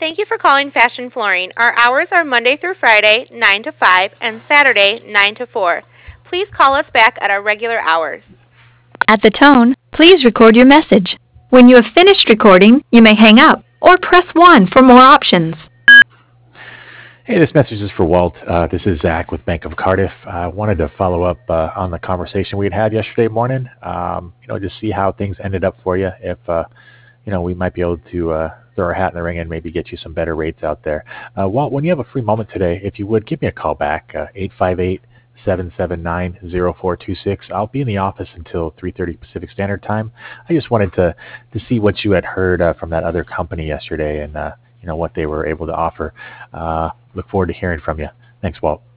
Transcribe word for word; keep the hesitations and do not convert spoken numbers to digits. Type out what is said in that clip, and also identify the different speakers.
Speaker 1: Thank you for calling Fashion Flooring. Our hours are Monday through Friday, nine to five, and Saturday, nine to four. Please call us back at our regular hours.
Speaker 2: At the tone, please record your message. When you have finished recording, you may hang up or press one for more options.
Speaker 3: Hey, this message is for Walt. Uh, this is Zach with Bank of Cardiff. I wanted to follow up uh, on the conversation we had had yesterday morning. Um, you know, just see how things ended up for you. If uh, you know, we might be able to uh, throw our hat in the ring and maybe get you some better rates out there. Uh, Walt, when you have a free moment today, if you would give me a call back, uh, eight five eight, seven seven nine, zero four two six. I'll be in the office until three thirty Pacific Standard Time. I just wanted to to see what you had heard uh, from that other company yesterday and uh, you know what they were able to offer. Uh, look forward to hearing from you. Thanks, Walt.